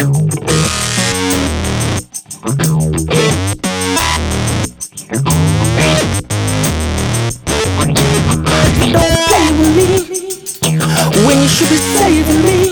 When you should be saving me,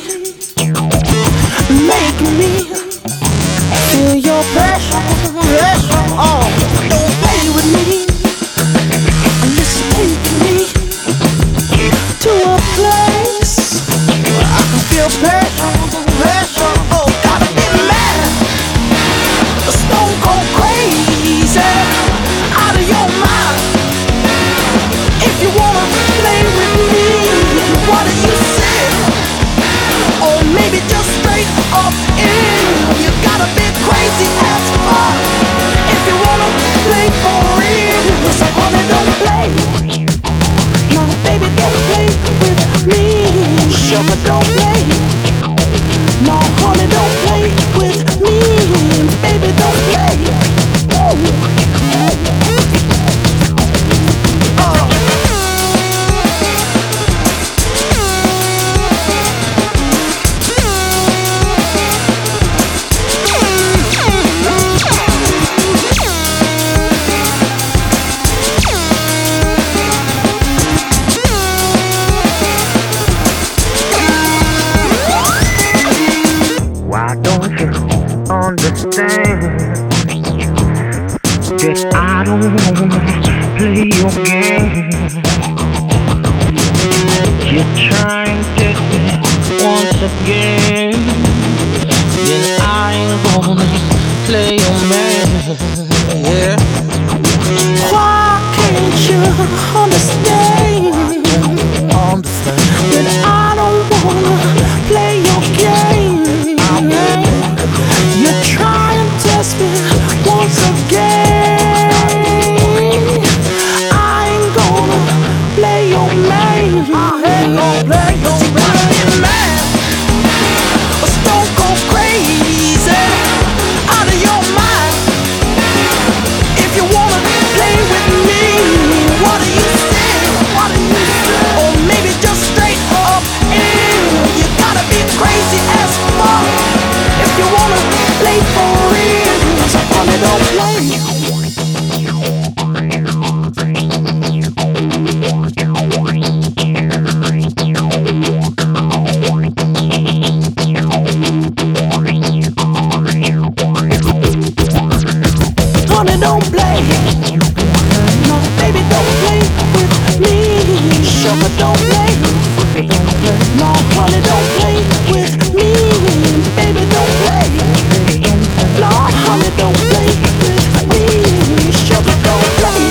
making me feel your pressure, pressure. Oh, don't play with me unless you're taking me to a place where I can feel pressure, pressure. Oh, gotta be mad, stone cold crazy, out of your mind. If you wanna play with me, what do you say? Or maybe just straight up in. You gotta be crazy as fuck if you wanna play for real. So honey, don't play. No, baby, don't play with me. Sugar, don't play. No, honey, don't play with me. Baby, don't play. Why don't you understand that I don't wanna play your game? You're trying to get me once again, then I ain't gonna play your man. Yeah. Why can't you understand that I don't wanna play your game? You're trying to test me once again. I ain't gonna play your man. I ain't gonna play your man. Stone cold crazy, out of your mind. If you wanna play with me, what do you say? What do you say? Or maybe just straight up in. You gotta be crazy as fuck if you wanna play for real. So honey, don't play. Honey, don't play. No, baby, don't play with me. Sugar, don't play. No, honey, don't play with me. Baby, don't play. No, honey, don't play with me. Sugar, don't play.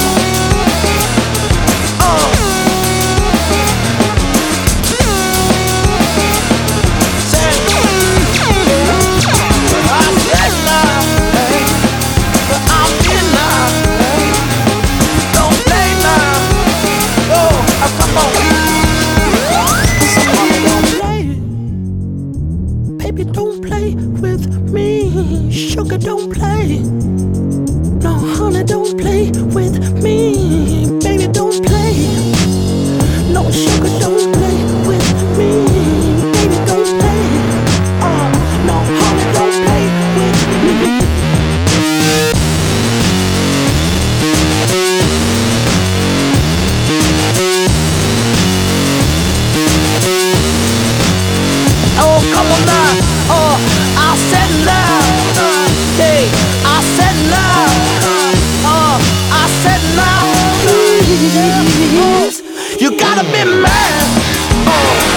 Baby, don't play with me. Sugar, don't play. No, honey, don't play with me. Baby, don't play. No, sugar, don't play with me. Baby, don't play. No, honey, don't play with me. Oh, come on now. Oh, I said now. Hey, I said now. I said now. Please, you gotta be mad. Oh.